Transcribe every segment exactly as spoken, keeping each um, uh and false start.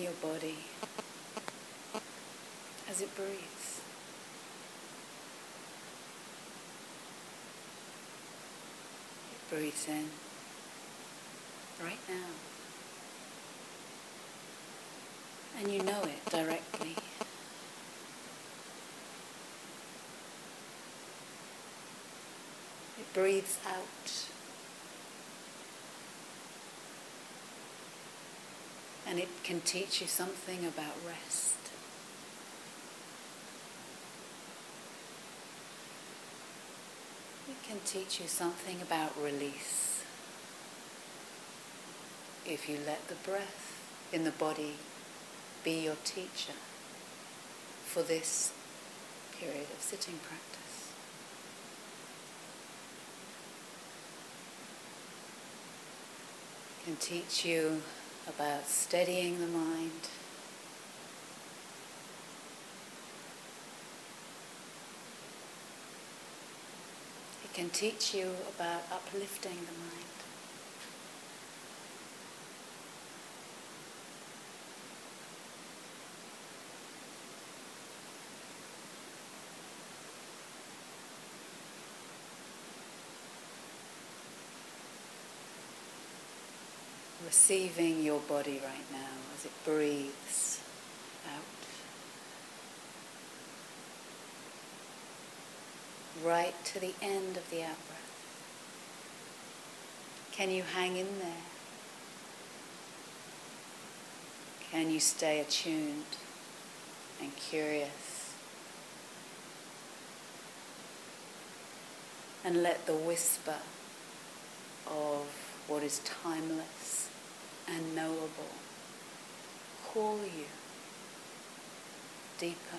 your body as it breathes. It breathes in right now. And you know it directly. It breathes out. And it can teach you something about rest. It can teach you something about release. If you let the breath in the body be your teacher for this period of sitting practice. It can teach you about steadying the mind. It can teach you about uplifting the mind. Receiving your body right now as it breathes out. Right to the end of the out-breath. Can you hang in there? Can you stay attuned and curious? And let the whisper of what is timeless and knowable call you deeper.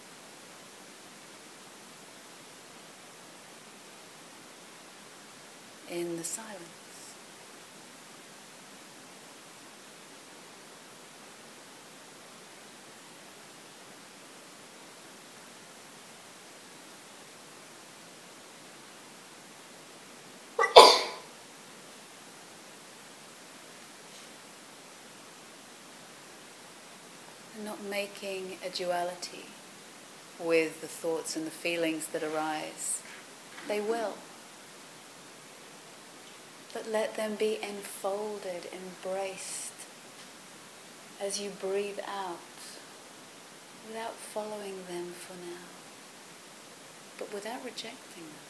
In the silence. And not making a duality with the thoughts and the feelings that arise. They will. But let them be enfolded, embraced as you breathe out, without following them for now, but without rejecting them.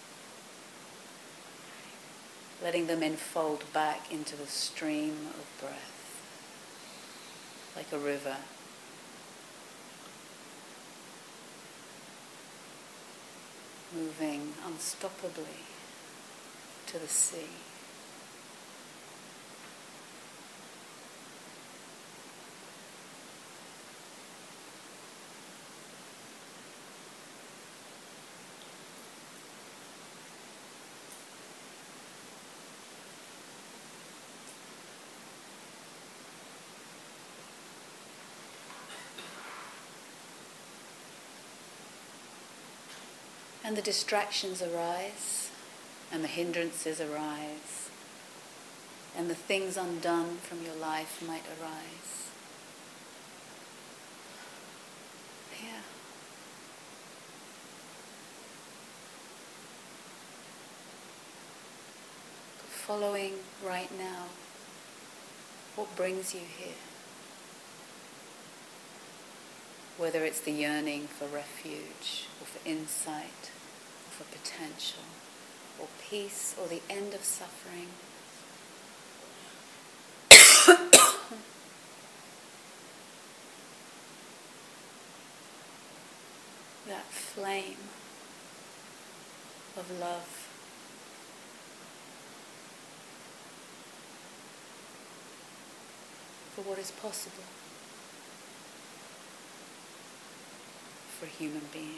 Letting them enfold back into the stream of breath, like a river. Moving unstoppably to the sea. And the distractions arise, and the hindrances arise, and the things undone from your life might arise. Yeah. But following right now what brings you here. Whether it's the yearning for refuge, or for insight, or for potential, or peace, or the end of suffering. That flame of love. For what is possible for a human being.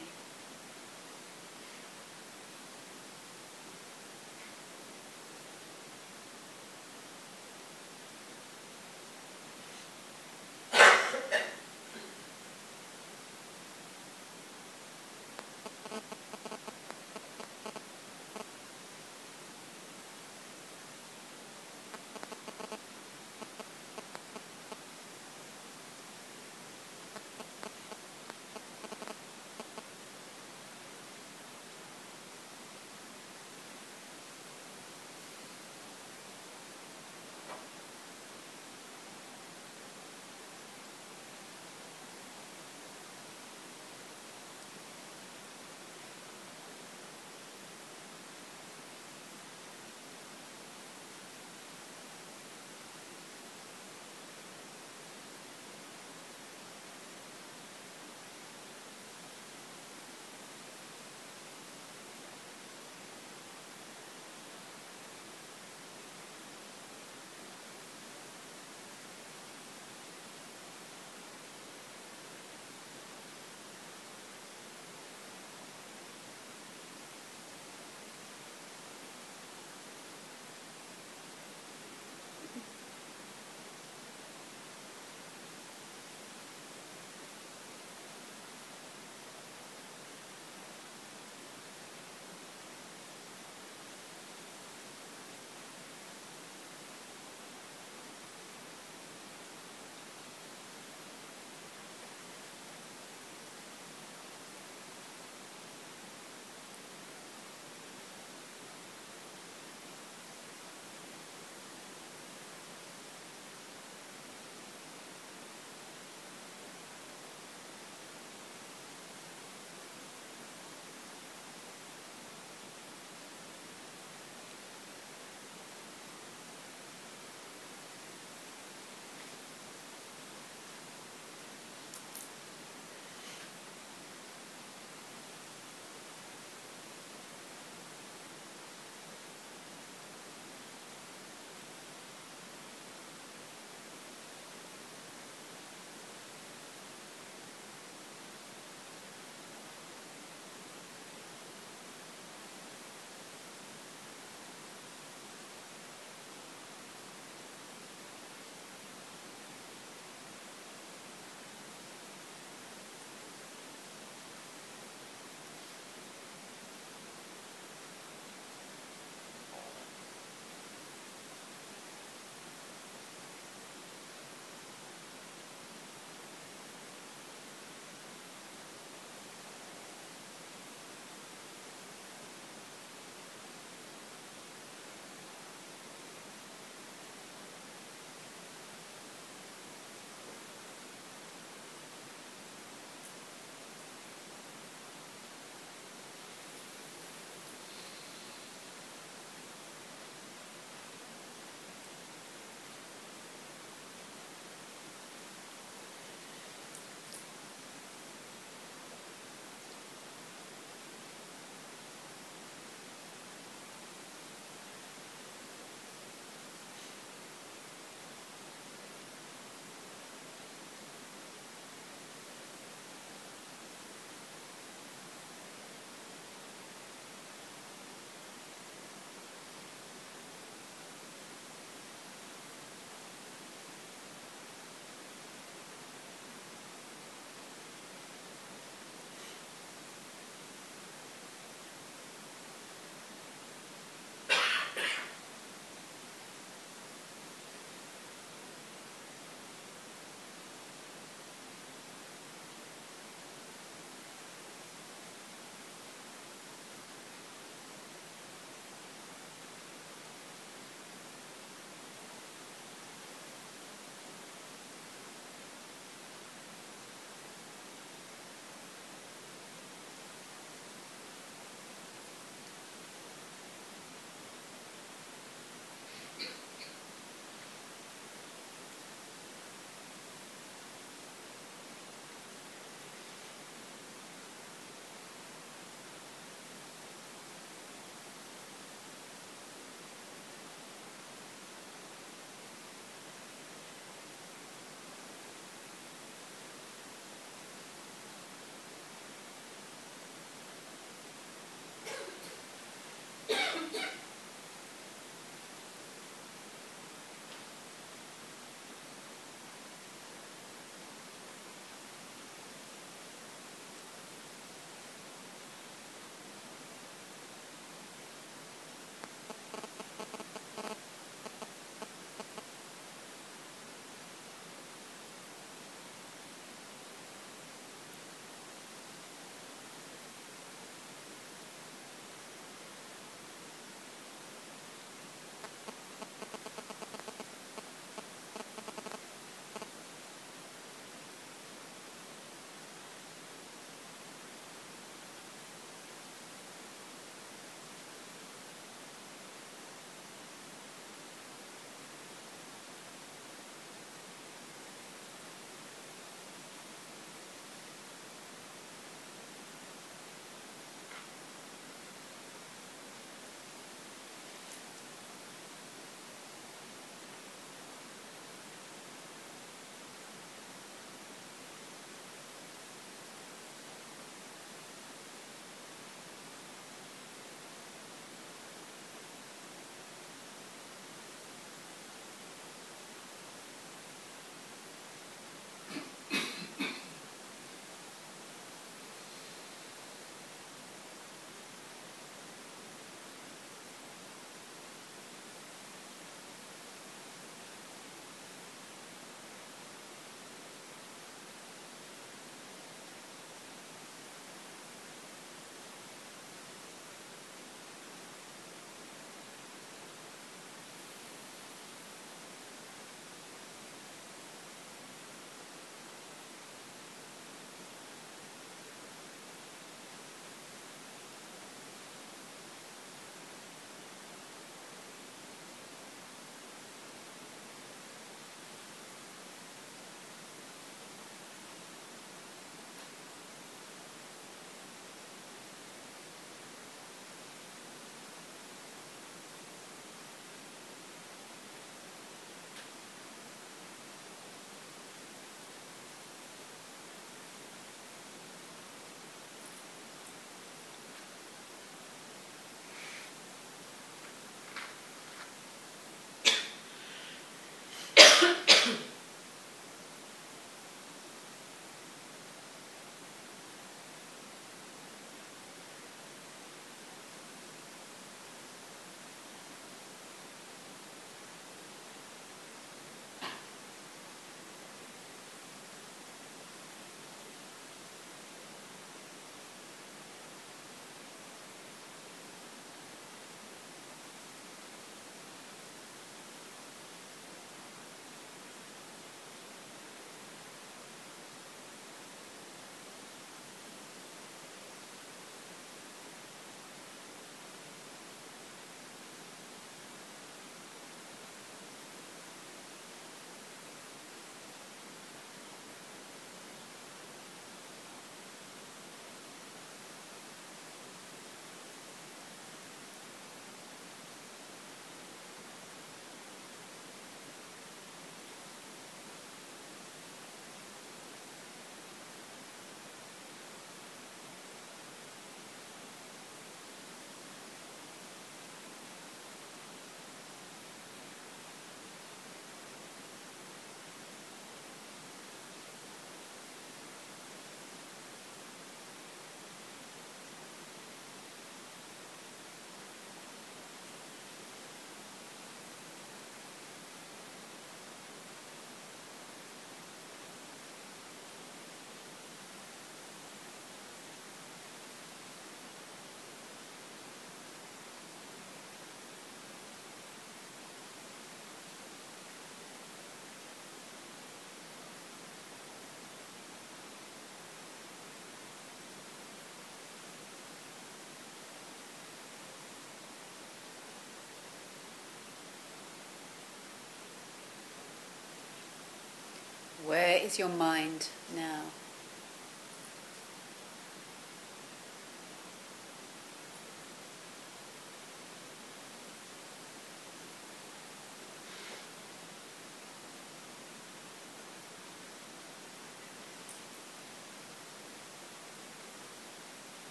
Where is your mind now?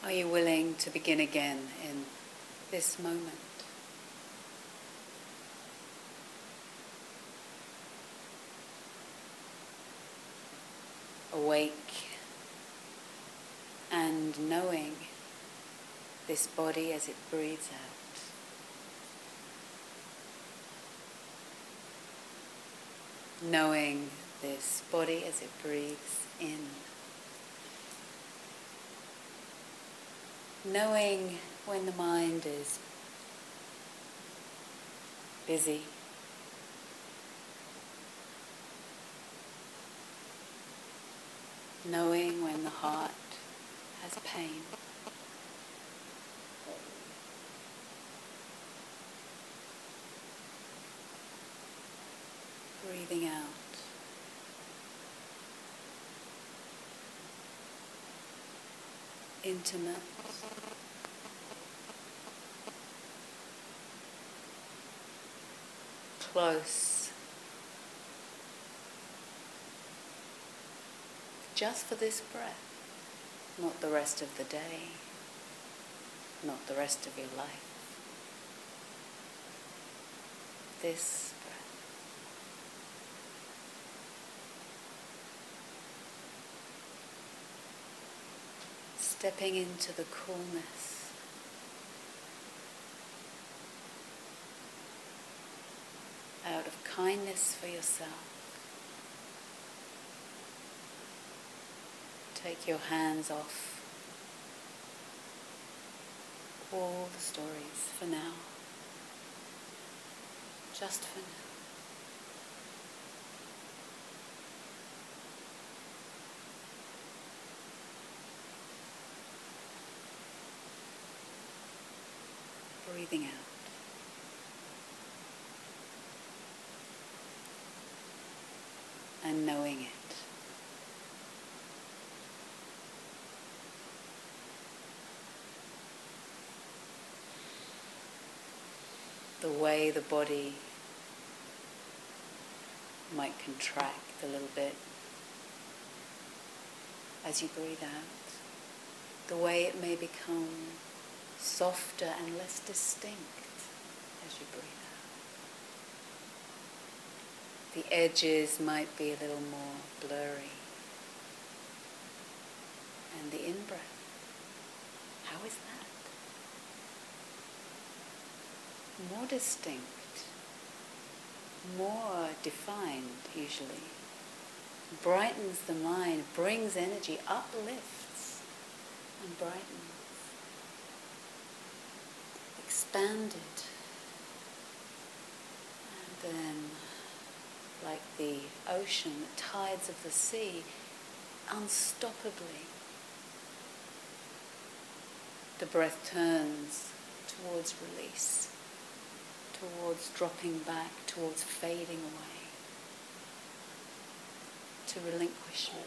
Are you willing to begin again in this moment? Awake and knowing this body as it breathes out. Knowing this body as it breathes in. Knowing when the mind is busy. Knowing when the heart has pain. Breathing out. Intimate. Close. Just for this breath, not the rest of the day, not the rest of your life. This breath. Stepping into the coolness. Out of kindness for yourself. Take your hands off all the stories for now. Just for now. Breathing out. And knowing it. The way the body might contract a little bit as you breathe out. The way it may become softer and less distinct as you breathe out. The edges might be a little more blurry. And the in-breath, how is that? More distinct, more defined usually. Brightens the mind, brings energy, uplifts and brightens. Expanded. And then, like the ocean, the tides of the sea, unstoppably, the breath turns towards release, towards dropping back, towards fading away, to relinquishment.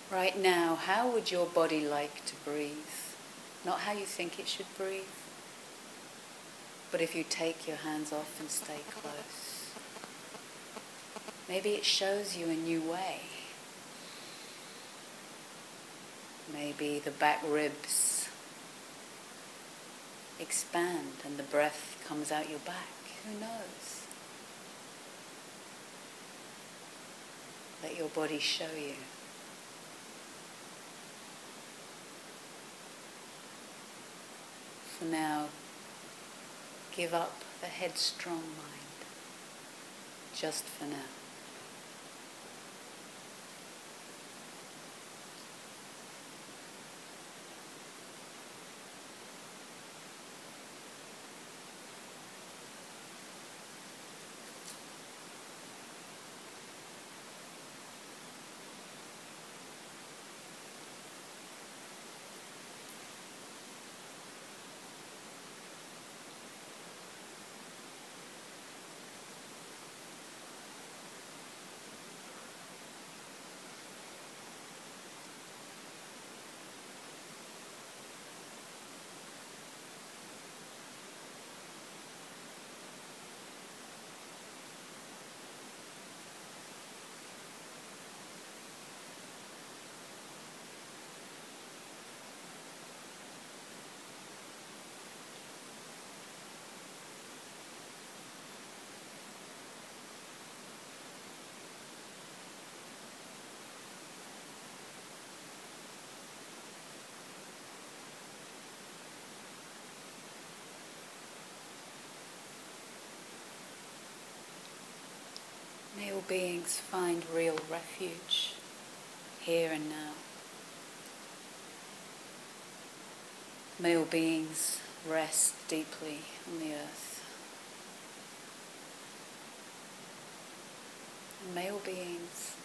Right now, how would your body like to breathe? Not how you think it should breathe, but if you take your hands off and stay close. Maybe it shows you a new way. Maybe the back ribs expand and the breath comes out your back. Who knows? Let your body show you. For now, give up the headstrong mind, just for now. May all beings find real refuge here and now. May all beings rest deeply on the earth. And may all beings